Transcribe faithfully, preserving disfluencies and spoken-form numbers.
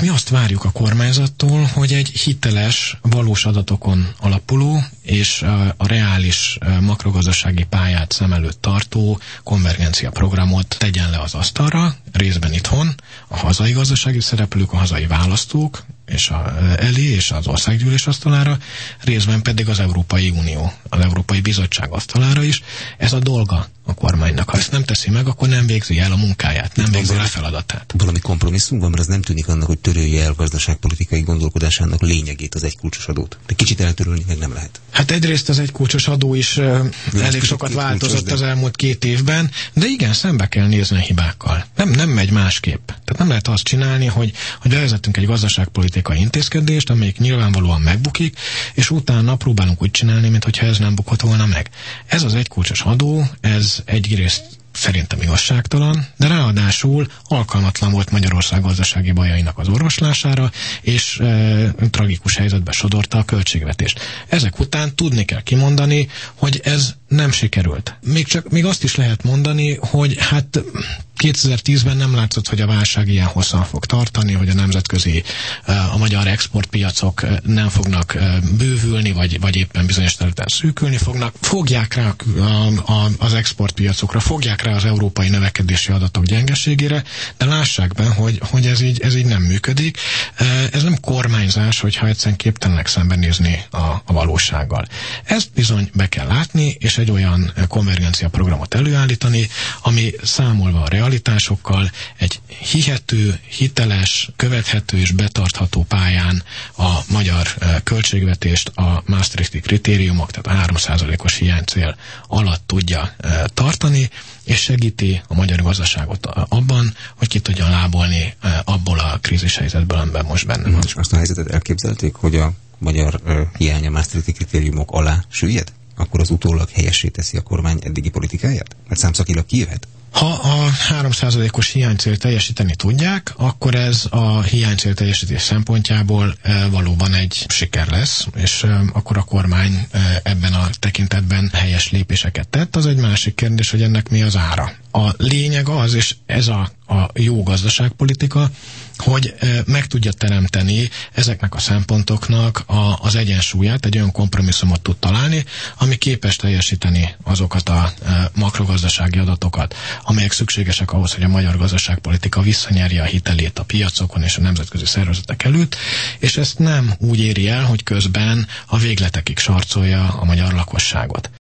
mi azt várjuk a kormányzattól, hogy egy hiteles, valós adatokon alapuló és a, a reális makrogazdasági pályát szem előtt tartó konvergencia programot tegyen le az asztalra, részben itthon, a hazai gazdasági szereplők, a hazai választók és a, elé és az országgyűlés asztalára, részben pedig az Európai Unió, az Európai Bizottság asztalára is. Ez a dolga a kormánynak. Ha ezt nem teszi meg, akkor nem végzi el a munkáját, nem végzi el a feladatát. Valami kompromisszum van, mert az nem tűnik annak, hogy törölje el gazdaságpolitikai gondolkodásának lényegét, az egykulcsos adót. De kicsit eltörölni meg nem lehet. Hát egyrészt az egykulcsos adó is uh, elég sokat változott az elmúlt két évben, de igen, szembe kell nézni a hibákkal. Nem, nem megy másképp. Tehát nem lehet azt csinálni, hogy, hogy bevezetünk egy gazdaságpolitikai intézkedést, amelyik nyilvánvalóan megbukik, és utána próbálunk úgy csinálni, mintha ez nem bukott volna meg. Ez az egykulcsos adó, ez egyrészt szerintem igazságtalan, de ráadásul alkalmatlan volt Magyarország gazdasági bajainak az orvoslására, és e, tragikus helyzetbe sodorta a költségvetést. Ezek után tudni kell kimondani, hogy ez nem sikerült. Még csak még azt is lehet mondani, hogy hát kétezer-tízben nem látszott, hogy a válság ilyen hosszan fog tartani, hogy a nemzetközi, a magyar exportpiacok nem fognak bővülni, vagy, vagy éppen bizonyos területen szűkülni fognak. Fogják rá a, a, az exportpiacokra, fogják rá az európai növekedési adatok gyengeségére, de lássák be, hogy, hogy ez, így, ez így nem működik. Ez nem kormányzás, hogyha egyszerűen képtelenek szembenézni a, a valósággal. Ezt bizony be kell látni, és egy olyan konvergencia programot előállítani, ami számolva a realitásokkal egy hihető, hiteles, követhető és betartható pályán a magyar költségvetést a Maastrichti kritériumok, tehát a három százalékos hiánycél alatt tudja tartani, és segíti a magyar gazdaságot abban, hogy ki tudjon lábolni abból a krízis helyzetből, amiben most benne van. És azt a helyzetet elképzelték, hogy a magyar hiány a Maastrichti kritériumok alá süllyed? Akkor az utólag helyessé teszi a kormány eddigi politikáját? Mert számszakilag kijöhet? Ha a három százalékos hiánycél teljesíteni tudják, akkor ez a hiánycél teljesítés szempontjából e, valóban egy siker lesz, és e, akkor a kormány e, ebben a tekintetben helyes lépéseket tett. Az egy másik kérdés, hogy ennek mi az ára. A lényeg az, és ez a, a jó gazdaságpolitika, hogy e, meg tudja teremteni ezeknek a szempontoknak a, az egyensúlyát, egy olyan kompromisszumot tud találni, ami képes teljesíteni azokat a e, makrogazdasági adatokat, amelyek szükségesek ahhoz, hogy a magyar gazdaságpolitika visszanyerje a hitelét a piacokon és a nemzetközi szervezetek előtt, és ezt nem úgy éri el, hogy közben a végletekig sarcolja a magyar lakosságot.